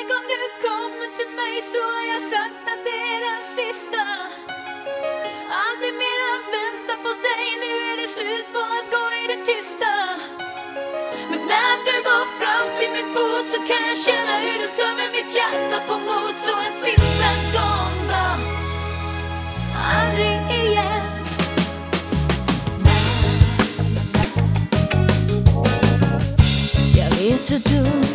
gång du kommer till mig så har jag sagt att det är den sista. Aldrig mera vänta på dig, nu är det slut på att gå i det tysta. Men när du går fram till mitt bord så kan jag känna hur du tömmer mitt hjärta på mod. Så en sista gång då, aldrig igen. Jag vet hur du